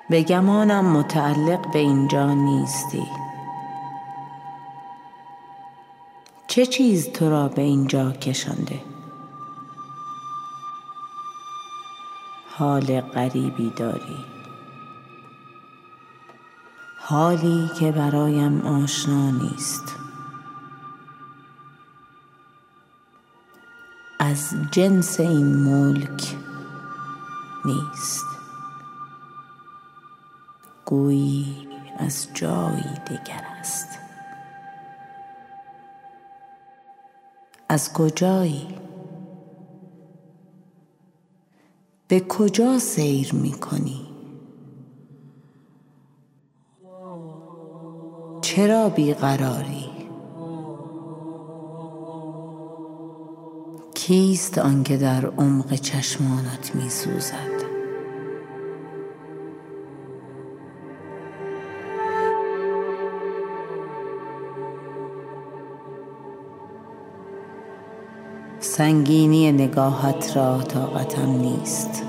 به گمانم متعلق به اینجا نیستی. چه چیز تو را به اینجا کشانده؟ حال غریبی داری، حالی که برایم آشنا نیست، از جنس این ملک نیست، گویی از جایی دیگر است. از کجایی؟ به کجا سیر می کنی؟ چرا بیقراری؟ کیست آنکه در عمق چشمانت می سوزد؟ سنگینی نگاهت را طاقتم نیست.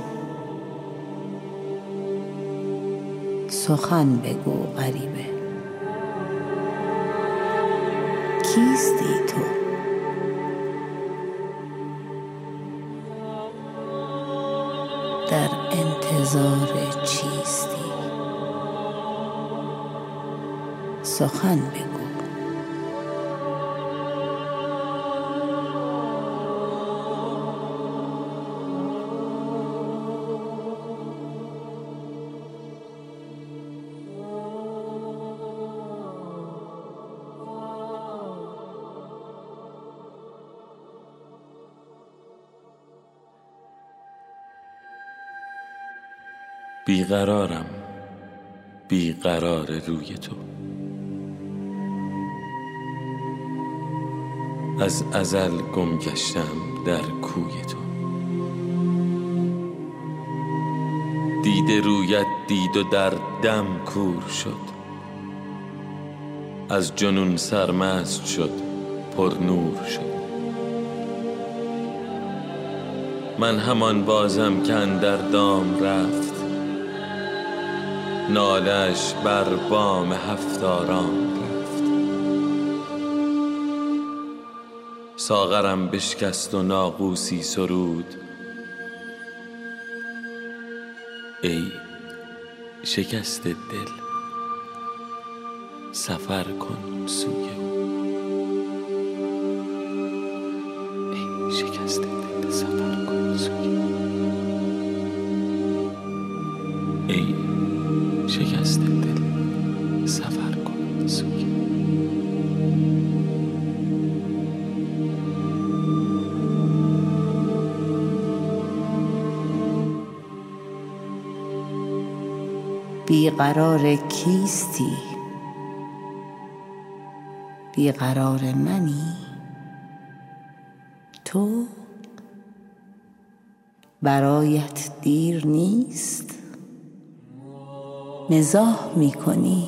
سخن بگو غریبه، کیستی تو؟ در انتظار چیستی؟ سخن بگو. بیقرارم، بیقرار روی تو. از ازل گم گشتم در کوی تو. دید رویت دید و در دم کور شد. از جنون سرمست شد، پر نور شد. من همان بازم که اندر دام رفت، نالش بر بام هفتارام رفت. ساغرم بشکست و ناقوسی سرود، ای شکست دل سفر کن سوی او. ای شکست دل سفر کن سوی او. ای شکست دل سفر کن سوی او. بیقرار کیستی؟ بیقرار منی؟ تو؟ برایت دیر نیست؟ مزاح می کنی؟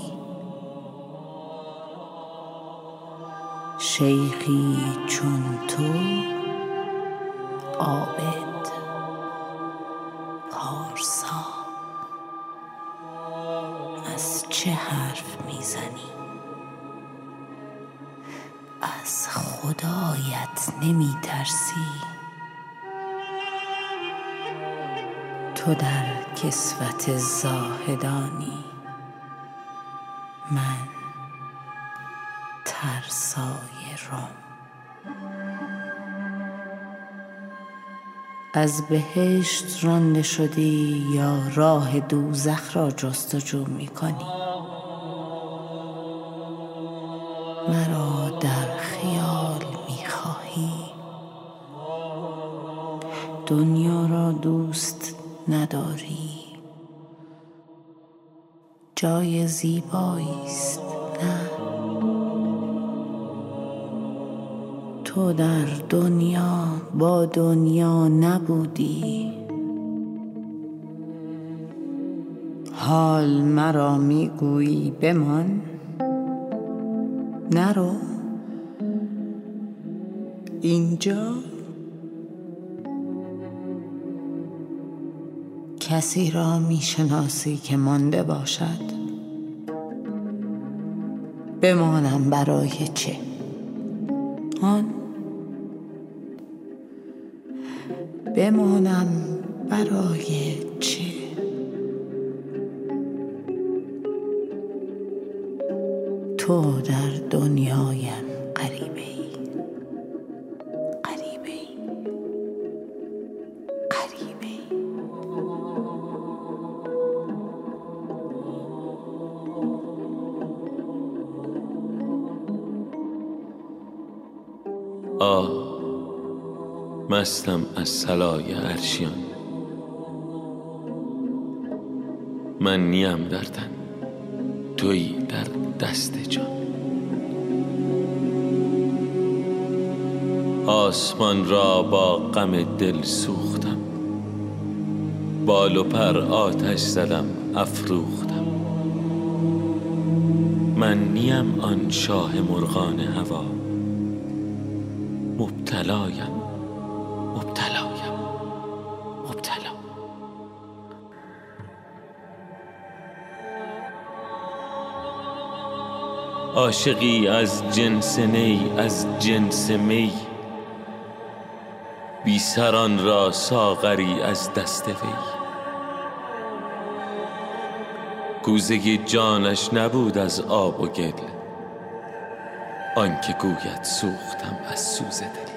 شیخی چون تو، عابد، پارسا، از چه حرف میزنی؟ از خدایت نمی ترسی؟ تو در کسوت زاهدانی، من ترسای روم. از بهشت رانده شدی یا راه دوزخ را جستجو می کنی؟ مرا در خیال می خواهی؟ دنیا را دوست نداری؟ جای زیبایی است، نه؟ تو در دنیا با دنیا نبودی. حال مرا میگویی بمان؟ نرو اینجا کسی را میشناسی که مانده باشد؟ بمانم برای چه؟ بمانم برای چه؟ تو در دنیایم غریبه ای. مستم از صلای عرشیان، من نیم در تن، تویی در دست جان. آسمان را با غم دل سوختم، بال و پر آتش زدم افروختم. من نیم آن شاه مرغان هوا، مبتلایم. عاشقی از جنس نی، از جنس می، بی سران را ساغری از دست وی. کوزه جانش نبود از آب و گل، آنکه گوید سوختم از سوز دل.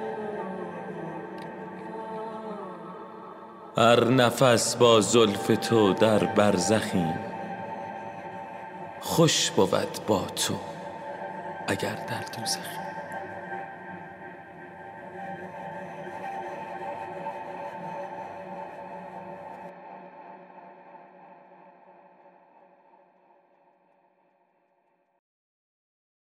هر نفس با زلف تو در برزخیم، خوش بود با تو اگر در دوزخیم.